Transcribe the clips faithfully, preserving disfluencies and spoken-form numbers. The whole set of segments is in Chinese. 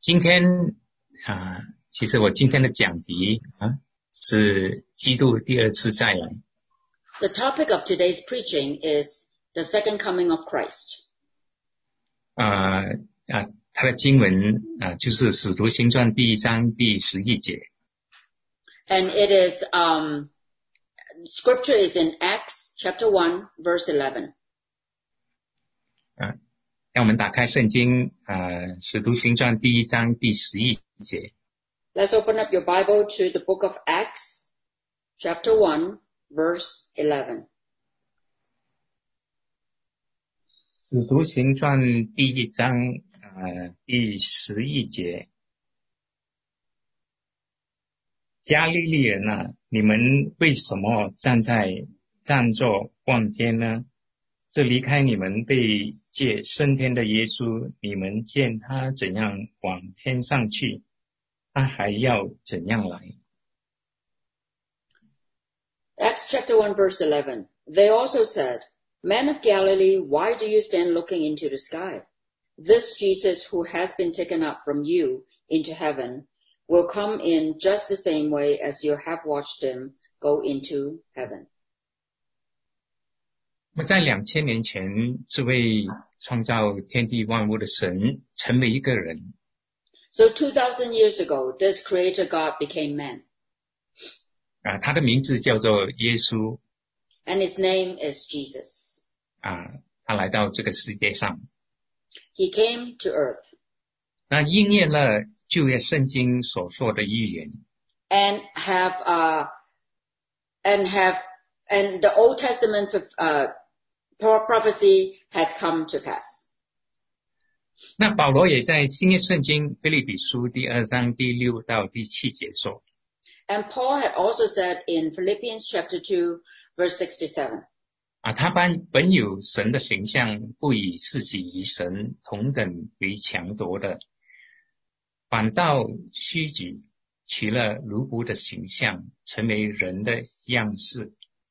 今天啊，其实我今天的讲题啊是基督第二次再来。 The topic of today's preaching is the second coming of Christ. 啊啊，它的经文啊就是《使徒行传》第一章第十一节。 And it is, um, scripture is in Acts chapter one, verse eleven. 啊，让我们打开圣经啊，《使徒行传》第一章第十一节。 Let's open up your Bible to the book of Acts, chapter one, verse eleven. 使徒行传第一章啊第十一节。加利利人啊，你们为什么站在站着望天呢？这离开你们被借升天的耶稣，你们见他怎样往天上去，他还要怎样来。 Acts chapter one, verse eleven. They also said, Men of Galilee, why do you stand looking into the sky? This Jesus who has been taken up from you into heaven will come in just the same way as you have watched him go into heaven. 那么在两千年前，这位创造天地万物的神成为一个人。 So two thousand years ago, this creator God became man. 啊，他的名字叫做耶稣。 And his name is Jesus. 啊，他来到这个世界上。 He came to earth. 那应验了旧约圣经所说的预言。 And have, uh, and have, and the Old Testament, uh, prophecy has come to pass. 那保罗也在新约圣经腓立比书第二章第六到第七节说。 And Paul had also said in Philippians chapter two, verse sixty-seven. 啊，他本本有神的形象，不以自己与神同等为强夺的，反倒虚己，取了奴仆的形象，成为人的样式。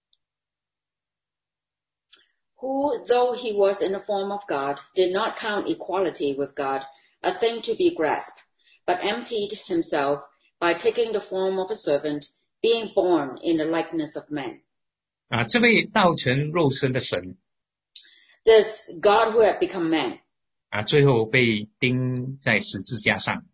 Who, though he was in the form of God, did not count equality with God a thing to be grasped, but emptied himself by taking the form of a servant, being born in the likeness of man. 啊，这位道成肉身的神， This God who had become man, 啊，最后被钉在十字架上，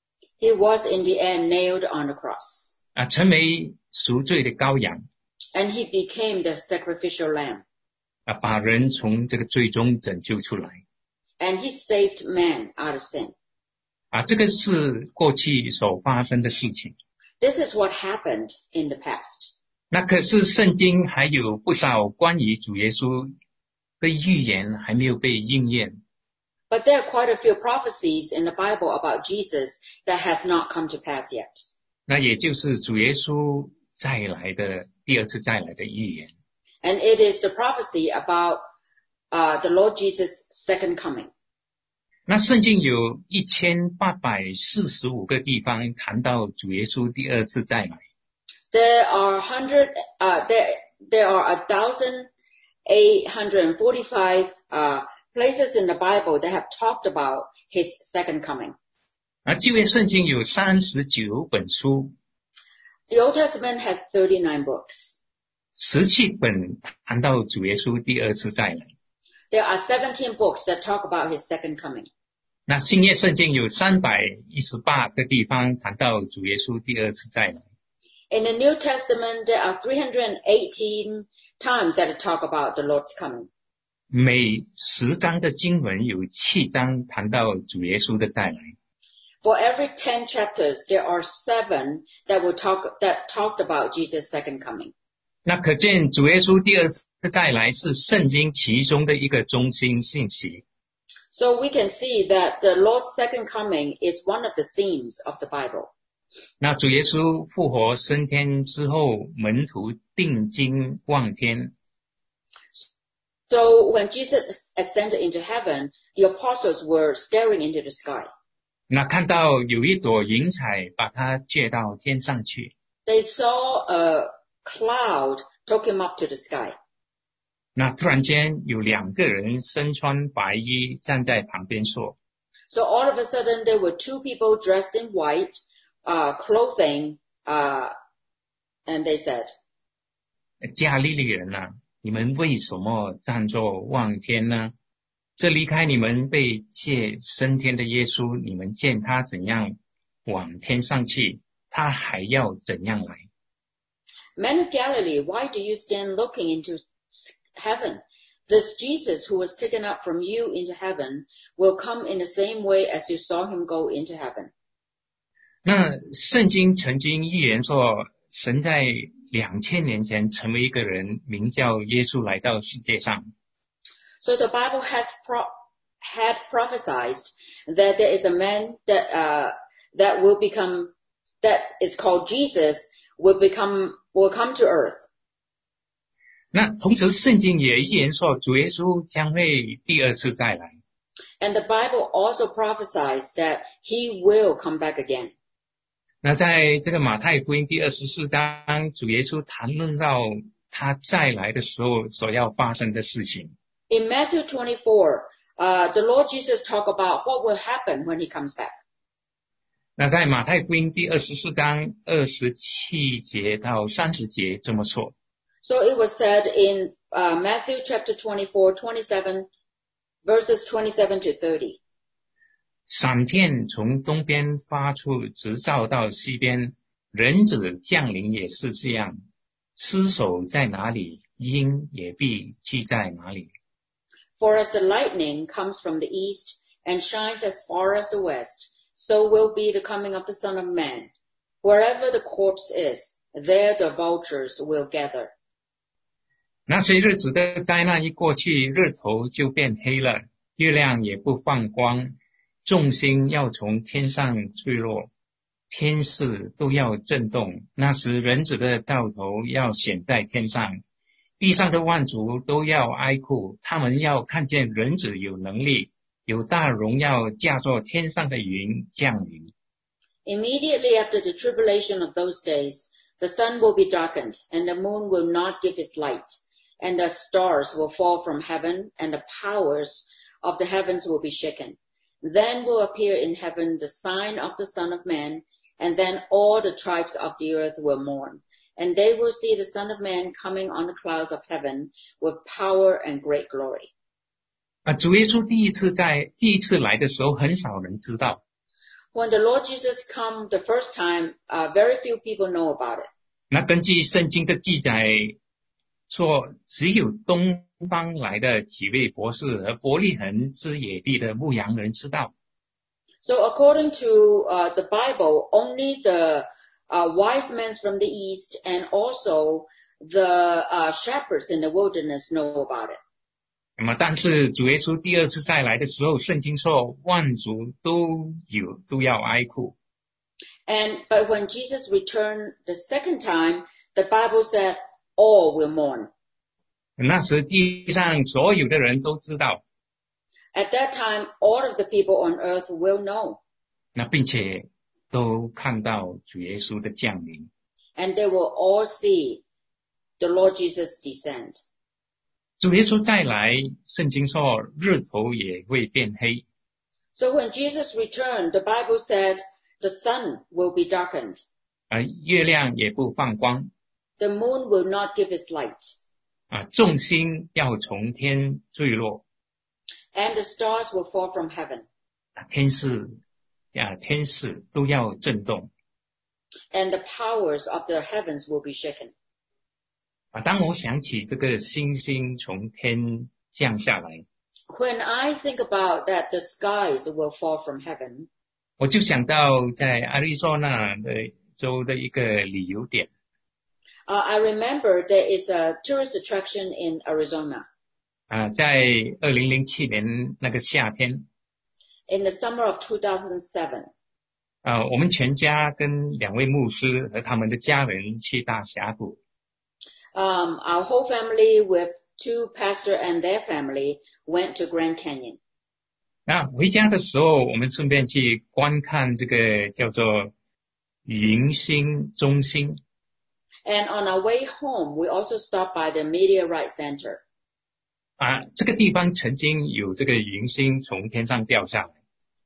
he was in the end nailed on the cross. 啊，成为赎罪的羔羊， And he became the sacrificial lamb. 啊，把人从这个罪中拯救出来。 And he saved man out of sin. 啊，这个是过去所发生的事情。 This is what happened in the past. 那可是圣经还有不少关于主耶稣的预言还没有被应验。 But there are quite a few prophecies in the Bible about Jesus that has not come to pass yet. 那也就是主耶稣再来的第二次再来的预言。 And it is the prophecy about uh, the Lord Jesus' second coming. 那圣经有一千八百四十五个地方谈到主耶稣第二次再来。 There are hundred, uh, there, there are a thousand eight hundred forty-five uh, places in the Bible that have talked about his second coming. 而旧约圣经有三十九本书， The Old Testament has thirty-nine books. 十七本谈到主耶稣第二次再来。 There are seventeen books that talk about his second coming. 那新约圣经有三百一十八个地方谈到主耶稣第二次再来。 In the New Testament, there are three hundred eighteen times that talk about the Lord's coming. 每十章的经文有七章谈到主耶稣的再来。 For every ten chapters, there are seven that will talk, that talked about Jesus' second coming. 那可见主耶稣第二次再来是圣经其中的一个中心信息。 So we can see that the Lord's second coming is one of the themes of the Bible. 那主耶稣复活升天之后，门徒定睛望天。 So when Jesus ascended into heaven, the apostles were staring into the sky. 那看到有一朵云彩把他借到天上去。 They saw a cloud took him up to the sky. 那突然间有两个人身穿白衣站在旁边说。 So all of a sudden there were two people dressed in white uh, clothing, uh, and they said, 加利利人啊，你们为什么站坐望天呢？这离开你们被借升天的耶稣，你们见他怎样往天上去，他还要怎样来。 Men of Galilee, why do you stand looking into heaven? This Jesus who was taken up from you into heaven will come in the same way as you saw him go into heaven. 那圣经曾经预言说，神在两千年前成为一个人，名叫耶稣来到世界上。 So the Bible has pro- had prophesied that there is a man that uh, that will become that is called Jesus will become will come to earth. 那同时圣经也预言说，主耶稣将会第二次再来。 And the Bible also prophesies that he will come back again. 那在这个马太福音第二十四章，主耶稣谈论到他再来的时候所要发生的事情。 In Matthew twenty-four, uh, the Lord Jesus talked about what will happen when he comes back. 那在马太福音第二十四章二十七节到三十节这么说。 So it was said in uh, Matthew chapter twenty-four, twenty-seven, verses twenty-seven to thirty. 闪电从东边发出，直照到西边，人子降临也是这样。尸首在哪里，鹰也必聚在哪里。 For as the lightning comes from the east and shines as far as the west, so will be the coming of the Son of Man. Wherever the corpse is, there the vultures will gather. 那些日子的灾难一过去，日头就变黑了，月亮也不放光，众星要从天上坠落，天势都要震动。那时人子的兆头要显在天上，地上的万族都要哀哭，他们要看见人子有能力，有大荣耀驾作天上的云降临。 Immediately after the tribulation of those days, the sun will be darkened, and the moon will not give its light, and the stars will fall from heaven, and the powers of the heavens will be shaken. Then will appear in heaven the sign of the Son of Man, and then all the tribes of the earth will mourn. And they will see the Son of Man coming on the clouds of heaven with power and great glory. 啊，主耶稣第一次在第一次来的时候，很少人知道。 When the Lord Jesus come the first time, uh, very few people know about it. 那根据圣经的记载说，只有东方来的几位博士和伯利恒之野地的牧羊人知道。 So according to uh, the Bible, only the uh, wise men from the east and also the uh, shepherds in the wilderness know about it. 那么，但是主耶稣第二次再来的时候，圣经说万族都有都要哀哭。 And but when Jesus returned the second time, the Bible said all will mourn. 那时地上所有的人都知道， At that time, all of the people on earth will know, 那并且都看到主耶稣的降临。 and they will all see the Lord Jesus descend. 主耶稣再来，圣经说日头也会变黑。 So when Jesus returned, the Bible said the sun will be darkened. 而月亮也不放光。 The moon will not give its light. 啊，众星要从天坠落。 And the stars will fall from heaven. 天势呀，天势都要震动。 And the powers of the heavens will be shaken. 啊，当我想起这个星星从天降下来， When I think about that the skies will fall from heaven, 我就想到在阿利索纳的州的一个旅游点。 uh, I remember there is a tourist attraction in Arizona. 啊，在二零零七年那个夏天， In the summer of two thousand seven, 啊，我们全家跟两位牧师和他们的家人去大峡谷。 um, our whole family with two pastors and their family went to Grand Canyon. 那回家的时候，我们顺便去观看这个叫做云星中心。 And on our way home, we also stopped by the Meteorite Center. 啊，这个地方曾经有这个云星从天上掉下来。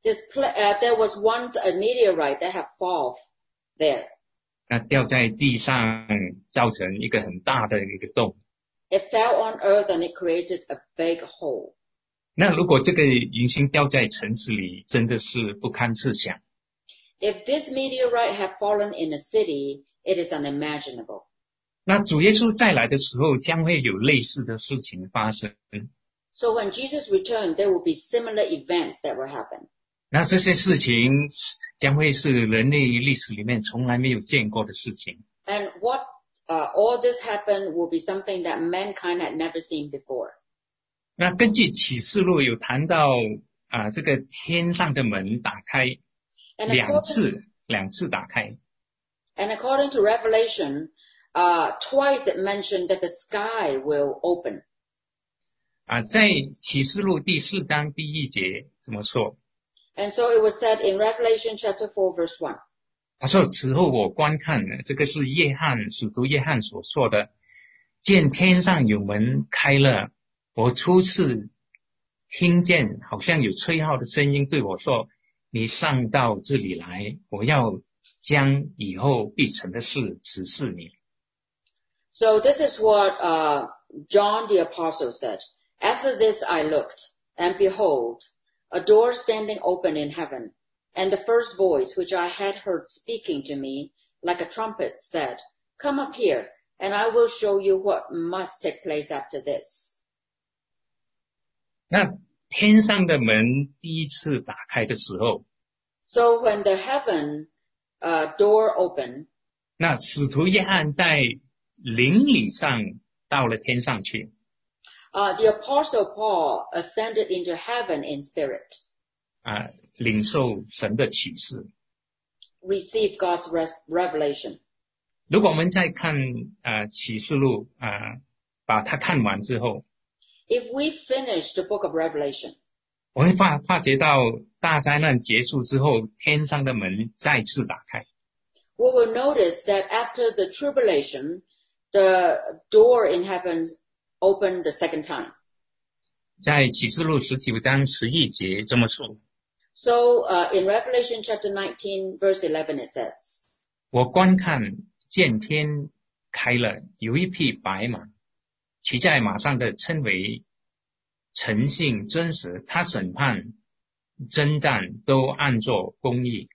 This pla- uh, there was once a meteorite that had fallen there. 那掉在地上，造成一个很大的一个洞。 It fell on earth and it created a big hole. 那如果这个银星掉在城市里，真的是不堪设想。 If this meteorite had fallen in a city, it is unimaginable. 那主耶稣再来的时候，将会有类似的事情发生。 So when Jesus returned, there will be similar events that will happen. 那这些事情将会是人类历史里面从来没有见过的事情。 And what uh, all this happened will be something that mankind had never seen before. 那根据启示录有谈到啊，这个天上的门打开 And 两 according, 次，两次打开。 and according to Revelation, uh, twice it mentioned that the sky will open. 啊，在启示录第四章第一节怎么说？ And so it was said in Revelation chapter four, verse one. 他说：“此后我观看了，这个是约翰使徒约翰所说的，见天上有门开了，我初次听见好像有吹号的声音对我说：你上到这里来，我要将以后必成的事指示你。” So this is what uh, John the Apostle said. After this I looked, and behold, a door standing open in heaven. And the first voice which I had heard speaking to me like a trumpet said, Come up here, and I will show you what must take place after this. 那天上的门第一次打开的时候， So when the heaven uh, door opened, 那使徒约翰在灵里上到了天上去。 uh, the Apostle Paul ascended into heaven in spirit, 啊，领受神的启示。 received God's res- revelation. 如果我们再看啊启示录啊，把它看完之后， If we finish the book of Revelation, 我会发发觉到大灾难结束之后，天上的门再次打开。 we will notice that after the tribulation, the door in heaven opened the second time. 在启示录十九章十一节这么说： So uh, in Revelation chapter nineteen, verse eleven, it says, 我观看见天开了，有一匹白马，骑在马上的称为诚信真实，他审判征战都按作公义。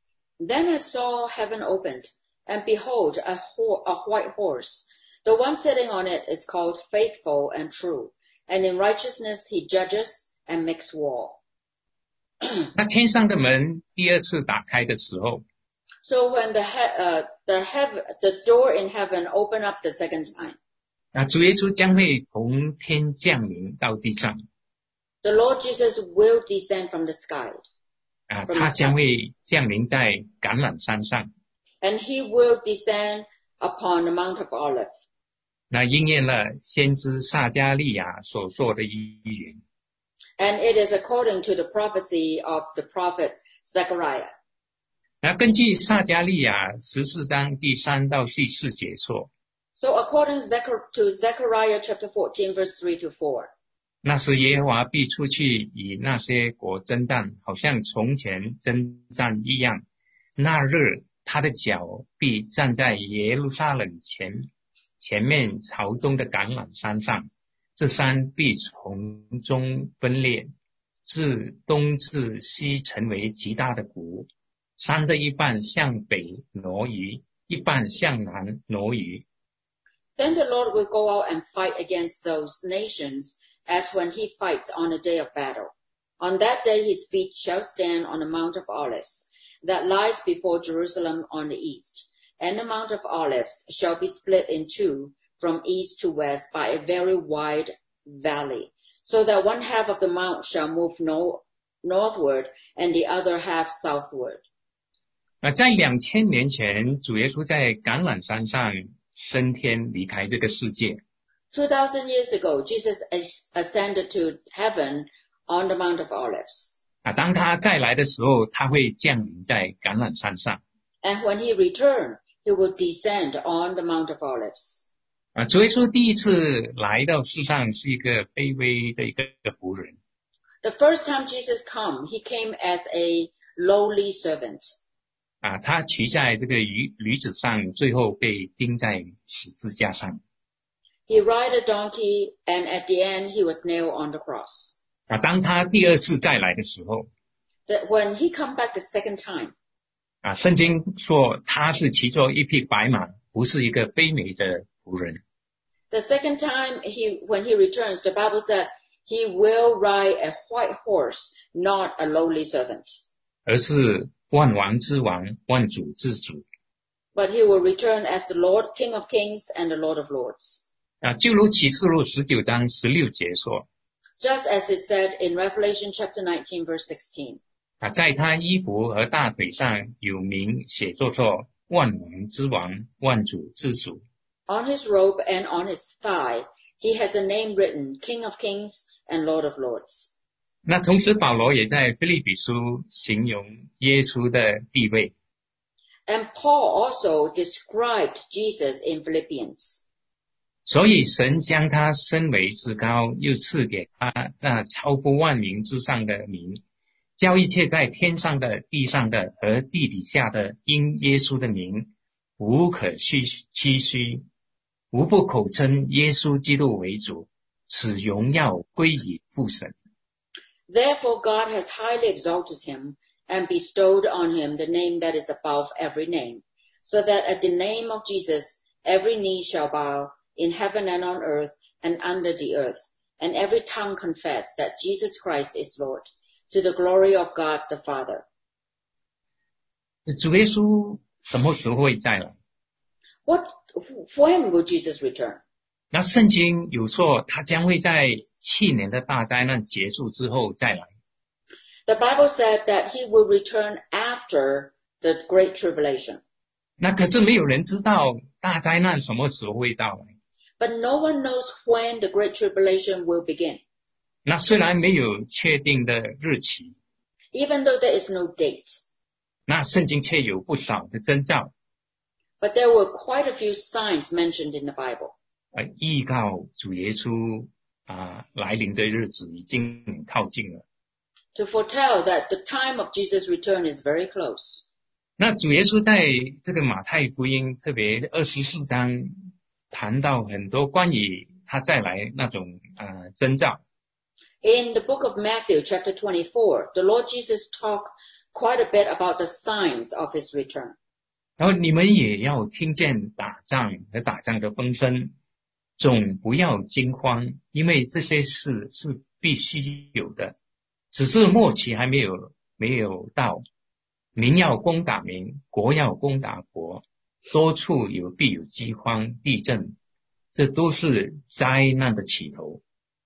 Then I saw heaven opened, and behold, a, ho- a white horse. The one sitting on it is called Faithful and True, and in righteousness he judges and makes war. 那天上的门第二次打开的时候， So when the he- uh, the heaven, the door in heaven opened up the second time, 那主耶稣将会从天降临到地上， the Lord Jesus will descend from the sky, 啊，他将会降临在橄榄山上。 and he will descend upon the Mount of Olives. 那应验了先知撒迦利亚所说的预言。 And it is according to the prophecy of the prophet Zechariah. 那根据撒迦利亚十四章第三到第四节说， So according Zechar- to Zechariah chapter fourteen, verse three to four, 那时耶和华必出去与那些国征战，好像从前征战一样。那日他的脚必站在耶路撒冷前前面朝东的橄榄山上，这山必从中分裂，自东至西成为极大的谷。山的一半向北挪移，一半向南挪移。 then the Lord will go out and fight against those nations as when he fights on a day of battle. On that day his feet shall stand on the Mount of Olives that lies before Jerusalem on the east, and the Mount of Olives shall be split in two from east to west by a very wide valley, so that one half of the mount shall move no, northward and the other half southward. 那在两千年前，主耶稣在橄榄山上升天，离开这个世界。 Two thousand years ago, Jesus ascended to heaven on the Mount of Olives. 啊，当他再来的时候，他会降临在橄榄山上。 And when he returned, he will descend on the Mount of Olives. 啊，主耶稣第一次来到世上是一个卑微的一个仆人。 The first time Jesus came, he came as a lowly servant. 啊，他骑在这个驴驴子上，最后被钉在十字架上。 He ride a donkey, and at the end he was nailed on the cross. 啊，当他第二次再来的时候， That when he come back the second time, 啊，圣经说他是骑着一匹白马，不是一个卑微的仆人。 the second time he, when he returns, the Bible said he will ride a white horse, not a lowly servant. 而是万王之王，万主之主。 But he will return as the Lord, King of kings, and the Lord of lords. 啊，就如启示录十九章十六节说， Just as it said in Revelation chapter nineteen, verse sixteen. 啊，在他衣服和大腿上有名写作说万王之王，万主之主。 On his robe and on his thigh, he has a name written, King of kings and Lord of lords. 那同时保罗也在腓立比书形容耶稣的地位。 And Paul also described Jesus in Philippians. 所以神将他升为至高，又赐给他那超乎万名之上的名，叫一切在天上的、地上的和地底下的，因耶稣的名，无可虚期虚，无不口称耶稣基督为主，使荣耀归于父神。 Therefore God has highly exalted him and bestowed on him the name that is above every name, so that at the name of Jesus every knee shall bow in heaven and on earth and under the earth, and every tongue confess that Jesus Christ is Lord, to the glory of God the Father. 主耶稣什么时候会再来？ What, when will Jesus return? 那圣经有说他将会在七年的大灾难结束之后再来。 The Bible said that he will return after the Great Tribulation. 那可是没有人知道大灾难什么时候会到来。 But no one knows when the Great Tribulation will begin. 那虽然没有确定的日期， Even though there is no date. 那圣经却有不少的征兆， But there were quite a few signs mentioned in the Bible. 呃，预告主耶稣啊来临的日子已经很靠近了。 To foretell that the time of Jesus' return is very close. 那主耶稣在这个马太福音特别二十四章谈到很多关于他再来那种呃征兆。 In the book of Matthew, chapter twenty-four, the Lord Jesus talked quite a bit about the signs of his return. 然后你们也要听见打仗和打仗的风声，总不要惊慌，因为这些事是必须有的，只是末期还没有没有到。民要攻打民，国要攻打国，多处有必有饥荒、地震，这都是灾难的起头。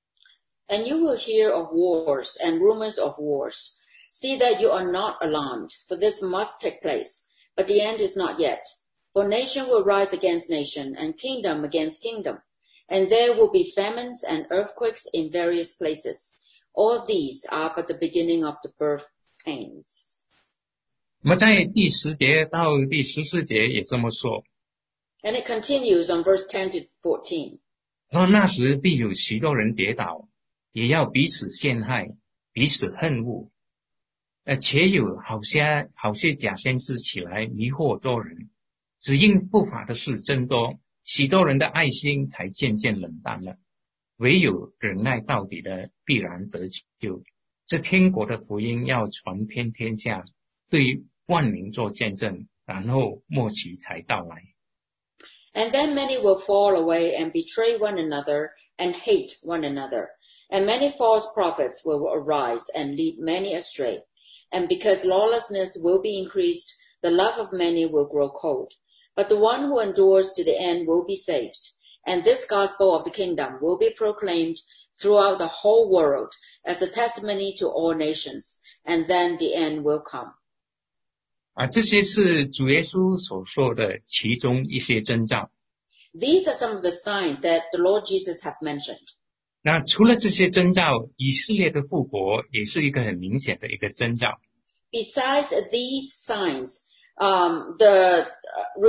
And you will hear of wars and rumors of wars. See that you are not alarmed, for this must take place, but the end is not yet. For nation will rise against nation, and kingdom against kingdom, and there will be famines and earthquakes in various places. All these are but the beginning of the birth pains. 那么在第十节到第十四节也这么说， And it continues on verse ten to fourteen. 说那时必有许多人跌倒，也要彼此陷害，彼此恨恶。呃，且有好些好些假先知起来迷惑多人，只因不法的事增多，许多人的爱心才渐渐冷淡了。唯有忍耐到底的，必然得救。这天国的福音要传遍天下，对万民做见证，然后末期才到来。 And then many will fall away and betray one another and hate one another. And many false prophets will arise and lead many astray. And because lawlessness will be increased, the love of many will grow cold. But the one who endures to the end will be saved. And this gospel of the kingdom will be proclaimed throughout the whole world as a testimony to all nations. And then the end will come. 啊，这些是主耶稣所说的其中一些征兆。 These are some of the signs that the Lord Jesus hath mentioned. 那除了这些征兆，以色列的复国也是一个很明显的一个征兆。 Besides these signs, um, the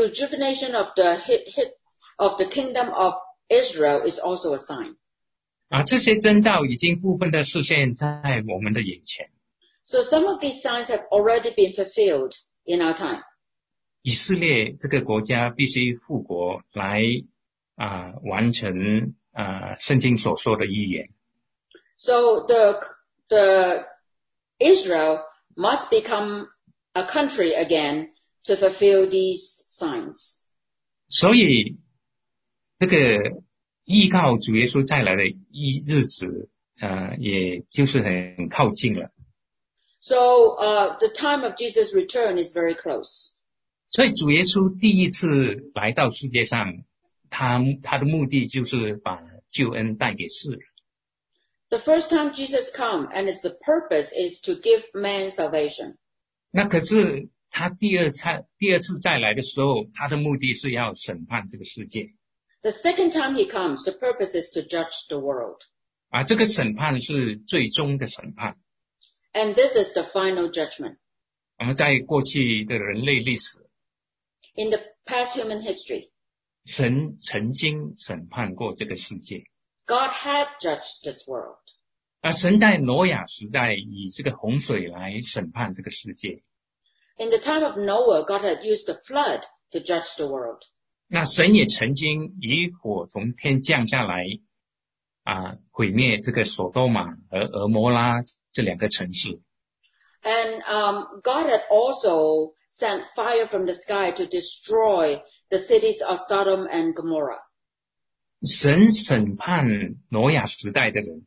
rejuvenation of the hit, hit of the kingdom of Israel is also a sign. 啊，这些征兆已经部分的实现在我们的眼前。 So some of these signs have already been fulfilled in our time. 以色列这个国家必须复国来啊完成啊圣经所说的预言。 So the the Israel must become a country again to fulfill these signs. 所以这个依靠主耶稣再来的一日子，呃，也就是很靠近了。 So uh, the time of Jesus' return is very close. 所以主耶稣第一次来到世界上，他他的目的就是把救恩带给世人。 The first time Jesus come, and its the purpose is to give man salvation. 那可是他第二次第二次再来的时候，他的目的是要审判这个世界。 The second time he comes, the purpose is to judge the world. 啊，这个审判是最终的审判。 And this is the final judgment. 我们在过去的人类历史， In the past human history, 神曾经审判过这个世界。 God had judged this world. 啊，神在挪亚时代以这个洪水来审判这个世界。 In the time of Noah, God had used the flood to judge the world. 那神也曾经以火从天降下来，啊，毁灭这个索多玛和俄摩拉这两个城市。 And um, God had also sent fire from the sky to destroy the cities of Sodom and Gomorrah. 神审判挪亚时代的人，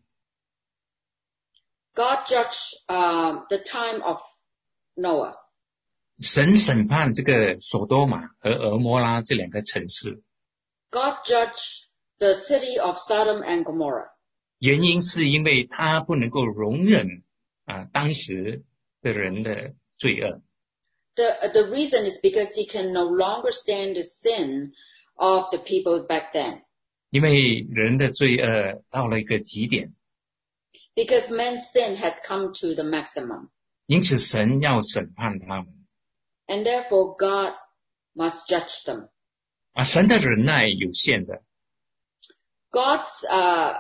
God judged um, the time of Noah. 神审判这个索多玛和俄摩拉这两个城市。 God judged the city of Sodom and Gomorrah. 原因是因为他不能够容忍啊当时的人的罪恶。 The, the reason is because he can no longer stand the sin of the people back then. 因为人的罪恶到了一个极点， Because man's sin has come to the maximum. 因此神要审判他们。 And therefore God must judge them. 啊，神的忍耐有限的， God's uh,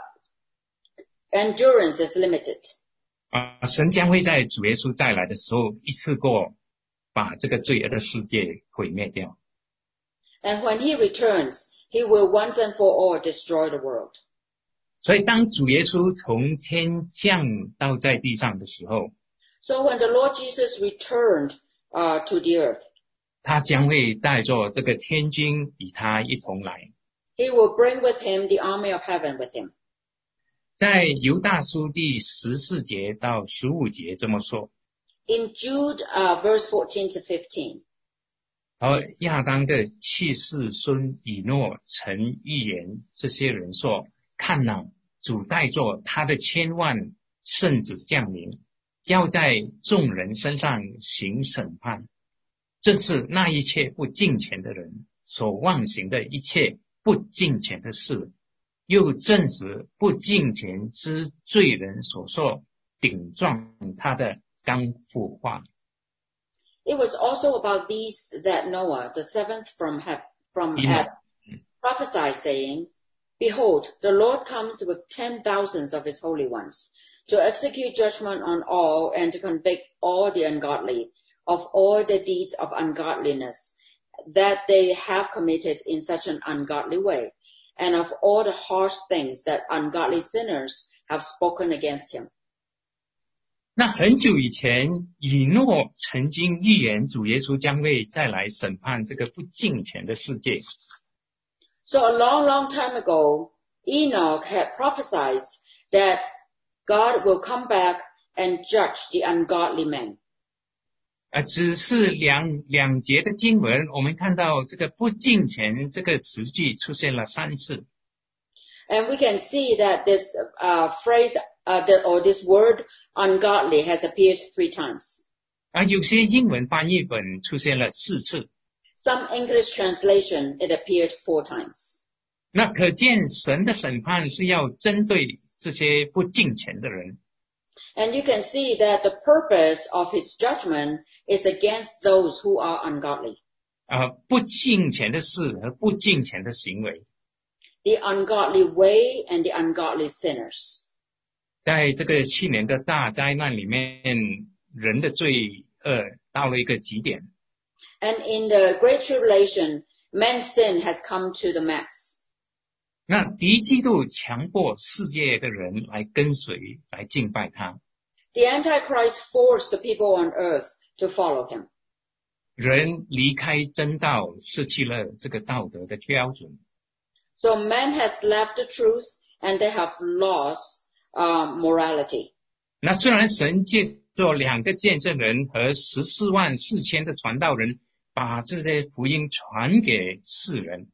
endurance is limited. 啊，神将会在主耶稣再来的时候一次过把这个罪恶的世界毁灭掉。 And when he returns, he will once and for all destroy the world. 所以当主耶稣从天降到在地上的时候， So when the Lord Jesus returned uh, to the earth, 他将会带着这个天军与他一同来。 he will bring with him the army of heaven with him. 在犹大书第十四节到十五节这么说。 In Jude uh, verse fourteen to fifteen, 而亚当的七世孙以诺曾预言这些人说，看哪，主带着他的千万圣子降临，要在众人身上行审判。这次那一切不敬虔的人所妄行的一切不敬虔的事，又证实不敬虔之罪人所说顶撞他的刚腐化。 it was also about these that Noah, the seventh from, Hab, from Enoch. Adam, prophesied, saying, Behold, the Lord comes with ten thousands of his holy ones, to execute judgment on all and to convict all the ungodly of all the deeds of ungodliness that they have committed in such an ungodly way, and of all the harsh things that ungodly sinners have spoken against him. 那很久以前，以诺曾经预言主耶稣将会再来审判这个不敬虔的世界。 So a long, long time ago, Enoch had prophesied that God will come back and judge the ungodly men. 啊，只是两两节的经文，我们看到这个不敬虔这个词句出现了三次。 And we can see that this uh, phrase uh, that, or this word ungodly has appeared three times. 啊，有些英文翻译本出现了四次。 Some English translation, it appeared four times. 那可见神的审判是要针对这些不敬虔的人。 And you can see that the purpose of his judgment is against those who are ungodly. 啊，不敬虔的事和不敬虔的行为。 the ungodly way and the ungodly sinners. 在这个七年的大灾难里面，人的罪恶到了一个极点。 And in the Great Tribulation, man's sin has come to the max. 那敌基督强迫世界的人来跟随，来敬拜他。 The Antichrist forced the people on earth to follow him. 人离开真道，失去了这个道德的标准。 So man has left the truth and they have lost uh, morality. 那虽然神借着两个见证人和十四万四千的传道人，把这些福音传给世人。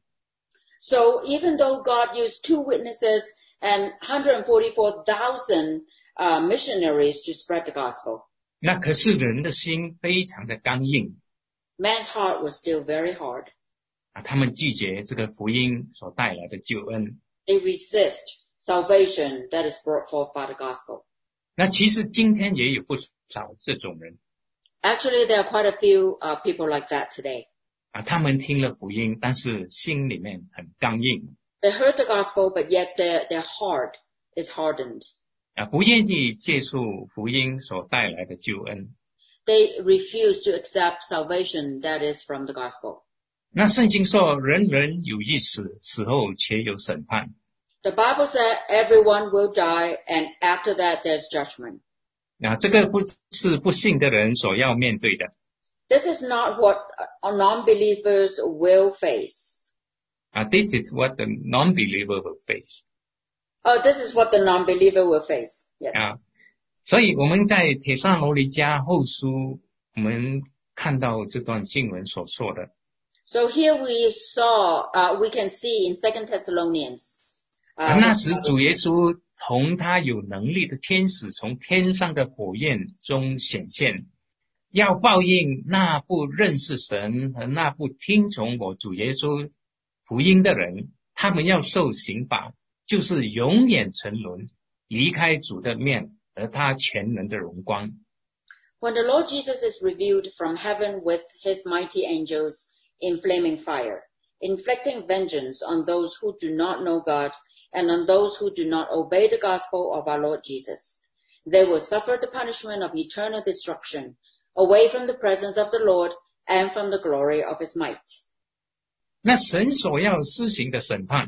So even though God used two witnesses and one hundred forty-four thousand uh, missionaries to spread the gospel, 那可是人的心非常的刚硬。 man's heart was still very hard. 啊，他们拒绝这个福音所带来的救恩。 They resist salvation that is brought forth by the gospel. 那其实今天也有不少这种人。 Actually, there are quite a few uh, people like that today. 啊，他们听了福音，但是心里面很刚硬。 They heard the gospel, but yet their, their heart is hardened. 啊，不愿意接受福音所带来的救恩。 They refuse to accept salvation that is from the gospel. 那圣经说，人人有一死，死后且有审判。 The Bible said everyone will die, and after that there's judgment. 那这个不是不信的人所要面对的。 This is not what non-believers will face. 啊 ，This is what the non-believer will face. Oh, this is what the non-believer will face. Yes. 啊，所以我们在帖撒罗尼迦后书，我们看到这段经文所说的。 So here we saw, uh, we can see in Second Thessalonians. 啊， Uh, 那时主耶稣同他有能力的天使从天上的火焰中显现，要报应那不认识神和那不听从我主耶稣福音的人，他们要受刑罚，就是永远沉沦，离开主的面和他全能的荣光。 When the Lord Jesus is revealed from heaven with his mighty angels in flaming fire, inflicting vengeance on those who do not know God and on those who do not obey the gospel of our Lord Jesus, they will suffer the punishment of eternal destruction, away from the presence of the Lord and from the glory of his might. 那神所要施行的审判，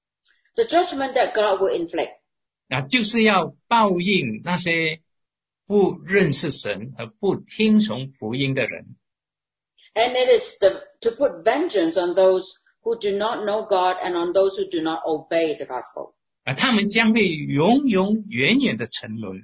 The judgment that God will inflict, 那就是要报应那些不认识神和不听从福音的人。 and it is the, to put vengeance on those who do not know God and on those who do not obey the gospel. 啊，他们将会永永远远的沉沦，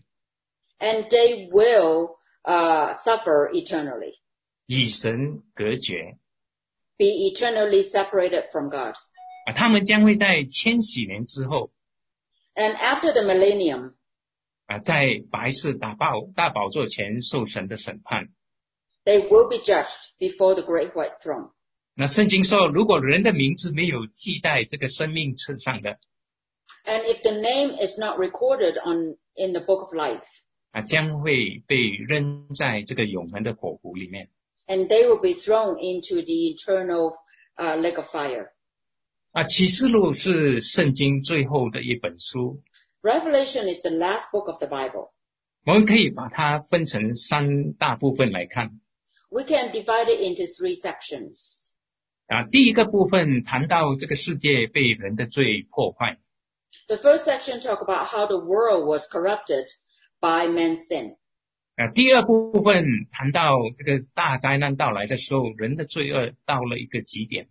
And they will uh, suffer eternally, 与神隔绝。 be eternally separated from God. 啊，他们将会在千禧年之后， And after the millennium, 啊，在白色大宝大宝座前受神的审判。 they will be judged before the great white throne. 那圣经说，如果人的名字没有记在这个生命册上的， And if the name is not recorded on in the book of life, 啊，将会被扔在这个永恒的火湖里面。 and they will be thrown into the eternal uh, lake of fire. 啊，启示录是圣经最后的一本书， Revelation is the last book of the Bible. 我们可以把它分成三大部分来看。 We can divide it into three sections. 啊，第一个部分谈到这个世界被人的罪破坏。 The first section talk about how the world was corrupted by man's sin. 啊，第二部分谈到这个大灾难到来的时候，人的罪恶到了一个极点。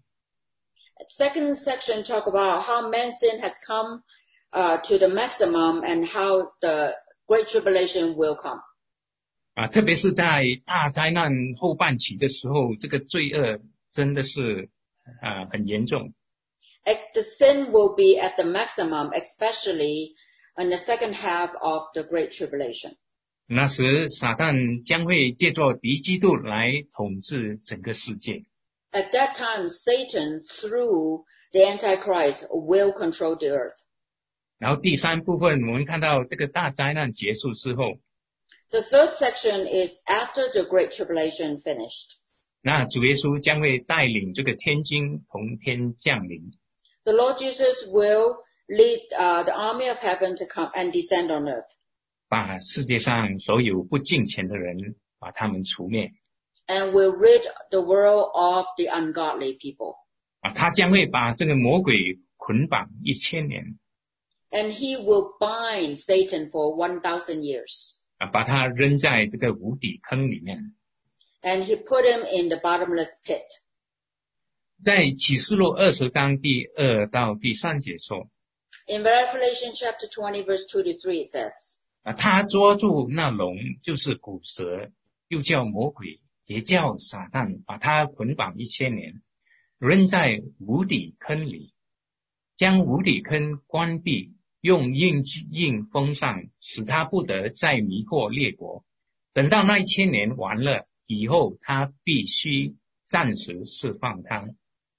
Second section talk about how man's sin has come uh, to the maximum and how the great tribulation will come. 啊，特别是在大灾难后半期的时候，这个罪恶真的是啊很严重。 The sin will be at the maximum, especially in the second half of the great tribulation. 那时撒旦将会借助敌基督来统治整个世界。 At that time, Satan, through the Antichrist, will control the earth. 然后第三部分，我们看到这个大灾难结束之后， The third section is after the great tribulation finished. 那主耶稣将会带领这个天军从天降临。 the Lord Jesus will lead uh, the army of heaven to come and descend on earth. 把世界上所有不敬虔的人把他们除灭。 And will rid the world of the ungodly people. 啊，他将会把这个魔鬼捆绑一千年。 And he will bind Satan for one thousand years. 啊，把他扔在这个无底坑里面。 And he put him in the bottomless pit. 在启示录二十章第二到第三节说。 In Revelation chapter twenty verse two to three it says. 啊，他捉住那龙，就是古蛇，又叫魔鬼，也叫撒旦，把他捆绑一千年，扔在无底坑里，将无底坑关闭，用印印封上，使他不得再迷惑列国。等到那一千年完了以后，他必须暂时释放他。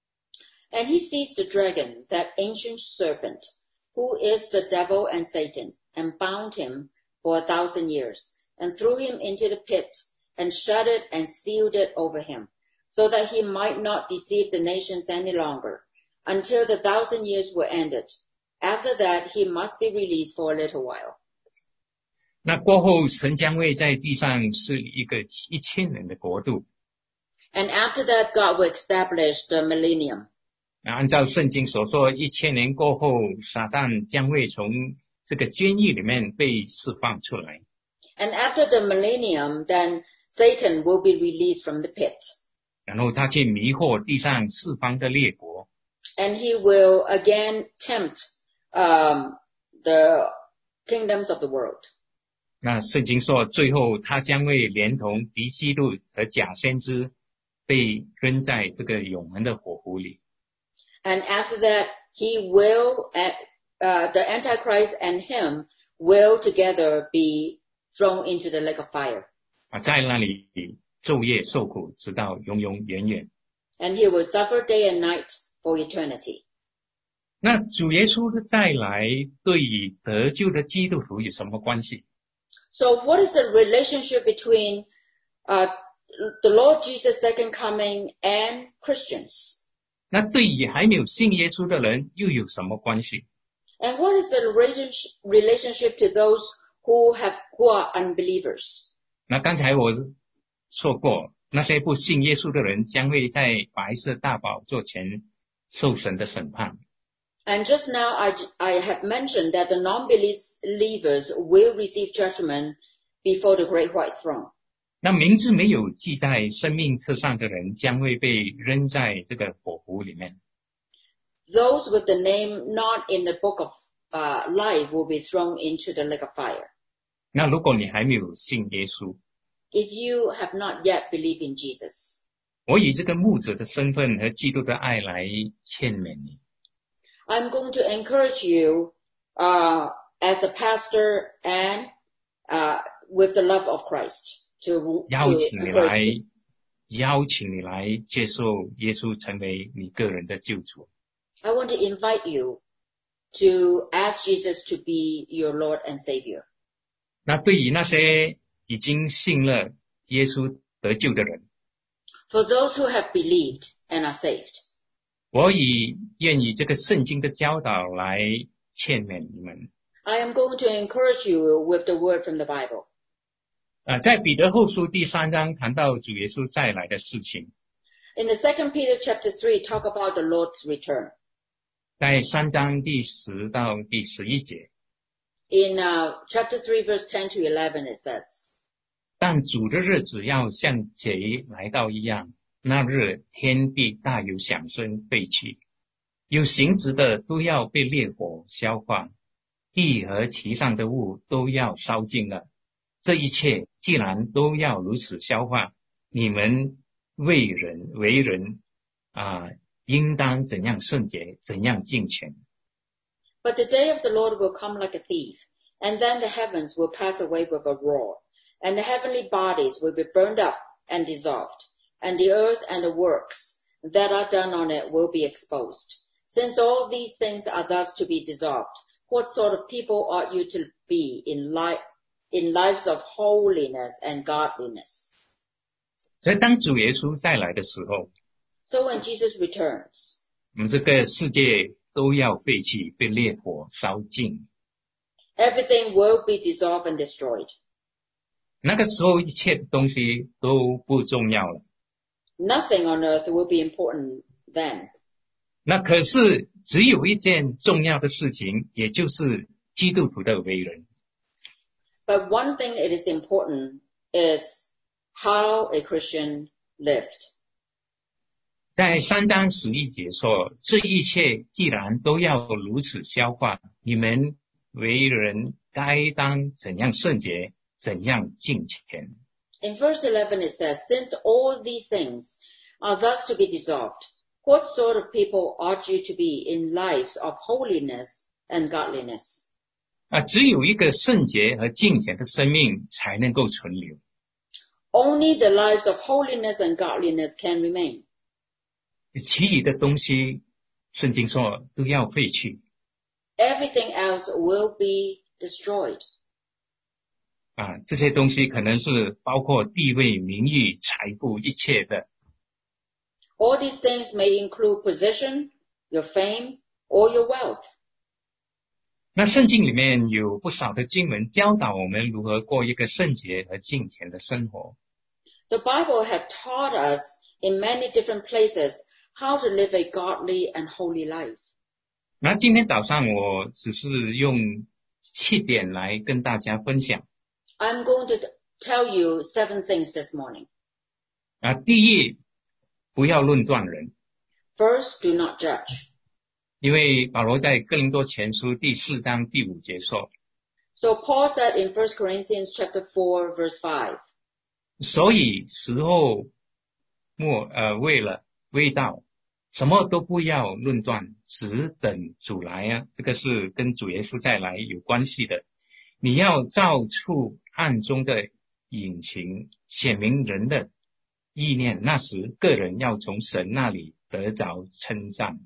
And he seized the dragon, that ancient serpent, who is the devil and Satan, and bound him for a thousand years, and threw him into the pit, and shut it and sealed it over him, so that he might not deceive the nations any longer, until the thousand years were ended. After that, he must be released for a little while. 那过后，神将会在地上设立一个一千年的国度。 And after that, God will establish the millennium. 按照圣经所说，一千年过后，撒旦将会从这个监狱里面被释放出来。 And after the millennium, then Satan will be released from the pit. 然后他去迷惑地上四方的列国。 And he will again tempt um, the kingdoms of the world. 那圣经说，最后他将会连同敌基督和假先知被扔在这个永恒的火湖里。 And after that, he will, uh, the Antichrist and him will together be thrown into the lake of fire. 啊，在那里昼夜受苦，直到永永远远。 And he will suffer day and night for eternity. 那主耶稣的再来对于得救的基督徒有什么关系？ So what is the relationship between uh, the Lord Jesus' second coming and Christians? 那对于还没有信耶稣的人又有什么关系？ And what is the relationship to those who have who are unbelievers? 那刚才我说过，那些不信耶稣的人将会在白色大宝座前受神的审判。 And just now I, I have mentioned that the non-believers will receive judgment before the great white throne. 那名字没有记在生命册上的人将会被扔在这个火湖里面。 Those with the name not in the book of uh, life will be thrown into the lake of fire. 那如果你还没有信耶稣， If you have not yet believed in Jesus, 我以这个牧者的身份和基督的爱来劝勉你。 I'm going to encourage you uh, as a pastor and uh, with the love of Christ to, 邀 to 请你 encourage 来 you. 邀请你来接受耶稣成为你个人的救主。 I want to invite you to ask Jesus to be your Lord and Savior. 那对于那些已经信了耶稣得救的人， For those who have believed and are saved, 我以愿以这个圣经的教导来劝勉你们。 I am going to encourage you with the word from the Bible. 啊，在彼得后书第三章谈到主耶稣再来的事情， In the second Peter chapter three, talk about the Lord's return. 在三章第十到第十一节， In uh, chapter three, verse ten to eleven, it says, 但主的日子要像贼来到一样，那日天地大有响声废去，有形质的都要被烈火消化，地和其上的物都要烧尽了。这一切既然都要如此消化，你们为人为人啊，应当怎样圣洁，怎样敬虔。 But the day of the Lord will come like a thief, and then the heavens will pass away with a roar, and the heavenly bodies will be burned up and dissolved, and the earth and the works that are done on it will be exposed. Since all these things are thus to be dissolved, what sort of people ought you to be in life, in lives of holiness and godliness? 所以当主耶稣再来的时候， So when Jesus returns, 我们这个世界都要废弃，被烈火烧尽。 Everything will be dissolved and destroyed. 那个时候一切的东西都不重要了。 Nothing on earth will be important then. 那可是只有一件重要的事情，也就是基督徒的为人。 But one thing it is important is how a Christian lived. 在三章十一节说，这一切既然都要如此消化，你们为人该当怎样圣洁，怎样敬虔。 In verse eleven it says, since all these things are thus to be dissolved, what sort of people ought you to be in lives of holiness and godliness? 啊，只有一个圣洁和敬虔的生命才能够存留。 Only the lives of holiness and godliness can remain. 其余的东西，圣经说都要废去。 Everything else will be destroyed. 啊，这些东西可能是包括地位、名誉、财富一切的。 All these things may include position, your fame, or your wealth. 那圣经里面有不少的经文教导我们如何过一个圣洁和敬虔的生活。 The Bible has taught us in many different places how to live a godly and holy life. 那今天早上我只是用七点来跟大家分享。 I'm going to tell you seven things this morning. 啊，第一，不要论断人。 First, do not judge. 因为保罗在哥林多前书第四章第五节说， So Paul said in First Corinthians chapter four, verse five. 所以时候末呃为了未到，什么都不要论断，只等主来啊。这个是跟主耶稣再来有关系的。你要照出暗中的隐情，显明人的意念，那时个人要从神那里得着称赞。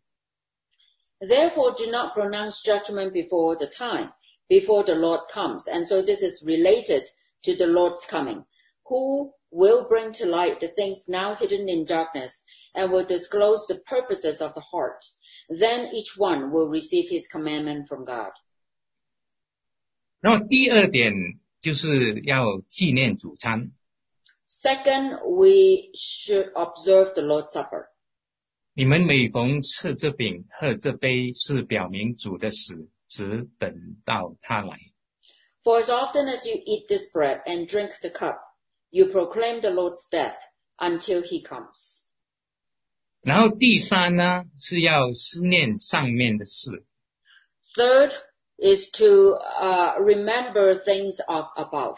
Therefore do not pronounce judgment before the time, before the Lord comes. And so this is related to the Lord's coming, who will bring to light the things now hidden in darkness and will disclose the purposes of the heart. Then each one will receive his commandment from God. 然后第二点就是要纪念主餐。 Second, we should observe the Lord's Supper. 你们每逢吃这饼喝这杯，是表明主的死，只等到他来。 For as often as you eat this bread and drink the cup, you proclaim the Lord's death until he comes. 然后第三呢，是要思念上面的事。 Third is to uh, remember things of above.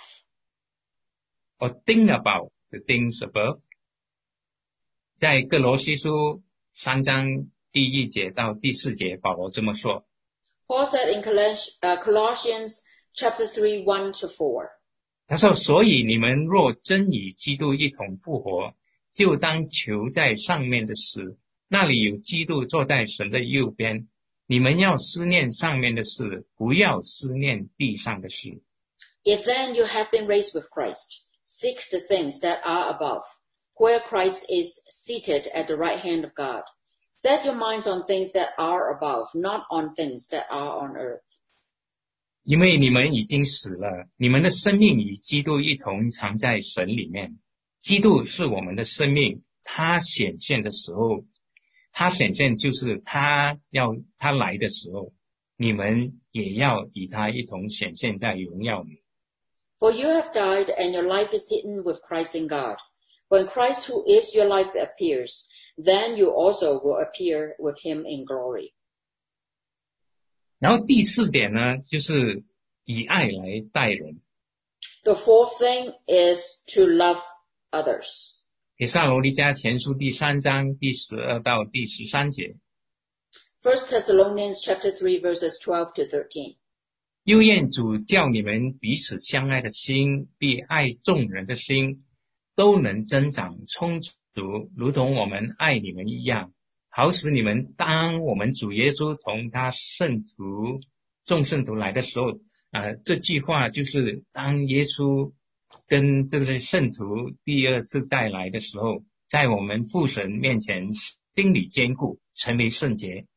Or think about the things above. 在哥罗西书三章第一节到第四节，保罗这么说。 Paul said in Colossians chapter three, one to four. 他说，所以你们若真与基督一同复活，就当求在上面的事，那里有基督坐在神的右边。你们要思念上面的事，不要思念地上的事。 If then you have been raised with Christ, seek the things that are above, where Christ is seated at the right hand of God. Set your minds on things that are above, not on things that are on earth. 因为你们已经死了，你们的生命与基督一同藏在神里面。基督是我们的生命，他显现的时候，他显现就是他要他来的时候，你们也要与他一同显现在荣耀里。 For you have died, and your life is hidden with Christ in God. When Christ, who is your life, appears, then you also will appear with him in glory. 然后第四点呢，就是以爱来待人。 The fourth thing is to love others. 帖撒罗尼迦前书第三章第十二到第十三节。 First Thessalonians chapter three, verses twelve to thirteen. 又愿主叫你们彼此相爱的心，比爱众人的心，都能增长充足，如同我们爱你们一样，好使你们当我们主耶稣同他圣徒众圣徒来的时候，啊，这句话就是当耶稣跟这个圣徒第二次再来的时候，在我们父神面前心里坚固，成为圣洁，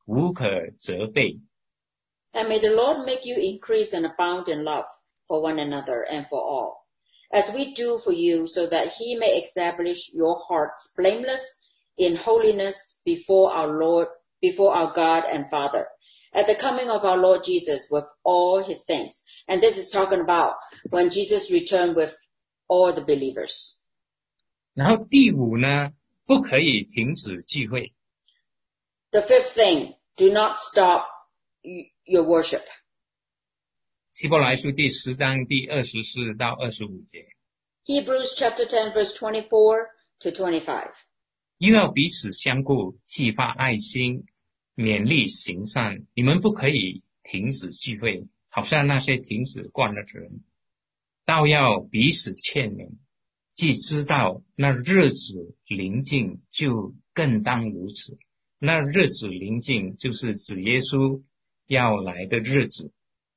无可责备。 And may the Lord make you increase and abound in love for one another and for all, as we do for you, so that he may establish your hearts blameless in holiness before our Lord, before our God and Father, at the coming of our Lord Jesus with all his saints. And this is talking about when Jesus returned with all the believers. 然后第五呢，不可以停止聚会。 The fifth thing, do not stop your worship. 希伯来书第十章第二十四到二十五节。 Hebrews chapter ten verse twenty-four to twenty-five. 又要彼此相顾，激发爱心，勉励行善。你们不可以停止聚会，好像那些停止惯了的人，倒要彼此劝勉。既知道那日子临近，就更当如此。那日子临近，就是指耶稣要来的日子。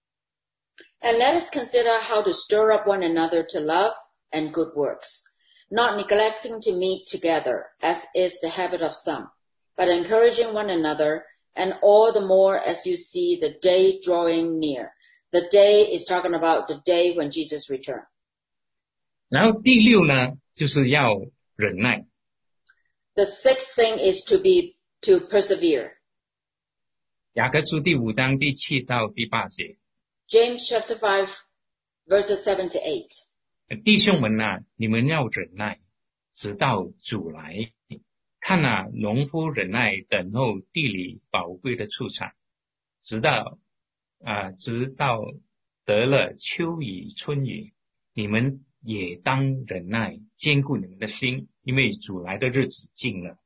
And let us consider how to stir up one another to love and good works, not neglecting to meet together, as is the habit of some, but encouraging one another, and all the more as you see the day drawing near. The day is talking about the day when Jesus returned. 然后第六呢，就是要忍耐。 The sixth thing is to be, to persevere. 雅各书第五章第七到第八节。 James chapter five, verses seven to eight. 弟兄们啊，你们要忍耐，直到主来。看啊，农夫忍耐等候地里宝贵的出产，直到啊，直到得了秋雨春雨。你们也当忍耐，坚固你们的心，因为主来的日子近了。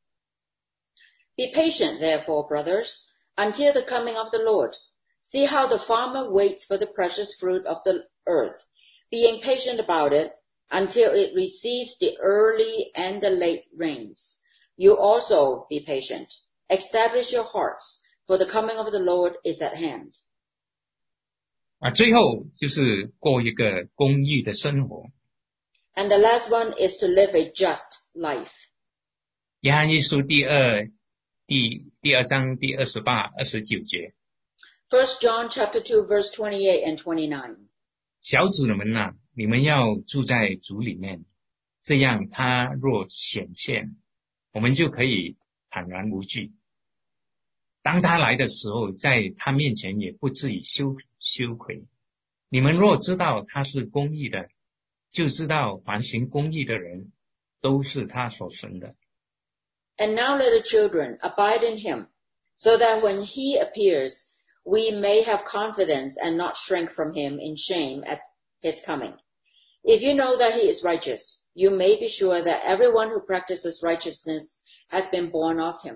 Be patient, therefore, brothers, until the coming of the Lord. See how the farmer waits for the precious fruit of the earth, being patient about it until it receives the early and the late rains. You also be patient. Establish your hearts, for the coming of the Lord is at hand. 啊，最后就是过一个公义的生活。 And the last one is to live a just life. 约翰一书第二第第二章第二十八、二十九节。 First John chapter two, verse twenty-eight and twenty-nine. 小子们啊，你们要住在主里面，这样他若显现，我们就可以坦然无惧。当他来的时候，在他面前也不至于羞羞愧。你们若知道他是公义的，就知道凡行公义的人都是他所生的。 And now, little children, abide in him, so that when he appears, we may have confidence and not shrink from him in shame at his coming. If you know that he is righteous, you may be sure that everyone who practices righteousness has been born of him.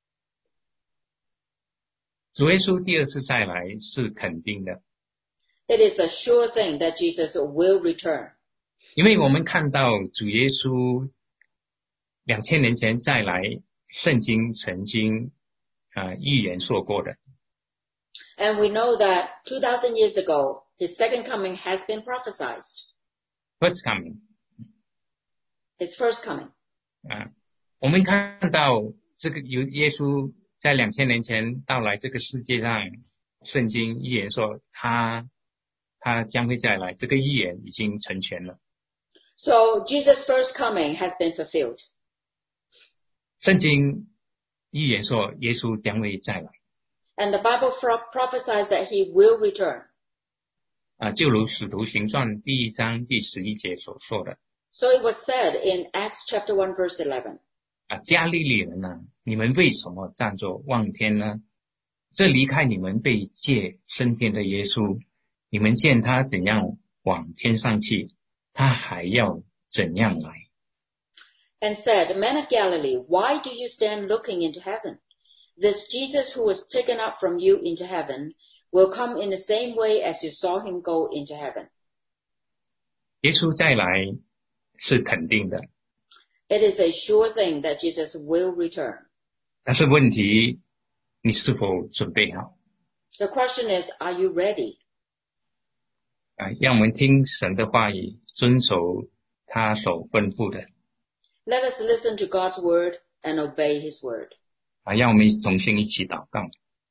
主耶稣第二次再来是肯定的。 It is a sure thing that Jesus will return. 因为我们看到主耶稣两千年前再来，圣经曾经啊预言说过的。 And we know that two thousand years ago, his second coming has been prophesied. First coming. His first coming. 啊，我们看到这个由耶稣在两千年前到来这个世界上，圣经预言说他他将会再来，这个预言已经成全了。 So Jesus' first coming has been fulfilled. 圣经预言说耶稣将会再来。 And the Bible prophesies that he will return. 啊，就如使徒行传第一章第十一节所说的。 So it was said in Acts chapter one verse eleven. 啊，加利利人啊，你们为什么站着望天呢？这离开你们被借升天的耶稣，你们见他怎样往天上去，他还要怎样来。 And said, Men of Galilee, why do you stand looking into heaven? This Jesus who was taken up from you into heaven will come in the same way as you saw him go into heaven. 耶稣再来是肯定的。 It is a sure thing that Jesus will return. 但是问题，你是否准备好？ The question is, are you ready? 啊，让我们听神的话语，遵守他所吩咐的。 Let us listen to God's word and obey his word. 啊，让我们重新一起祷告。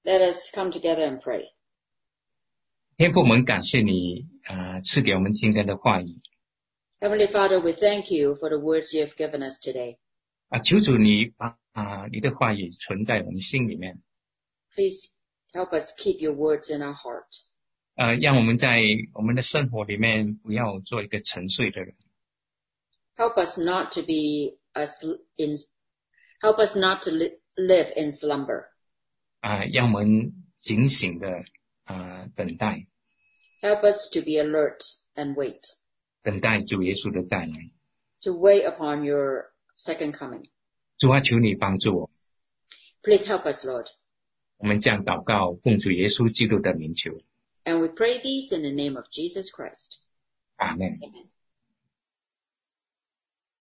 Let us come together and pray. 天父，我们感谢你啊、呃，赐给我们今天的话语。 Heavenly Father, we thank you for the words you have given us today. 啊，求主你把啊你的话语存在我们心里面。 Please help us keep your words in our heart. 呃，让我们在我们的生活里面不要做一个沉睡的人。 Help us not to be a sl- in. Help us not to li- live in slumber. 啊、呃，让我们警醒的啊、呃、等待。 Help us to be alert and wait. 等待主耶稣的再来。 To wait upon your second coming. 主啊，求你帮助我。 Please help us, Lord. 我们这样祷告，奉主耶稣基督的名求。 And we pray these in the name of Jesus Christ. Amen. Amen.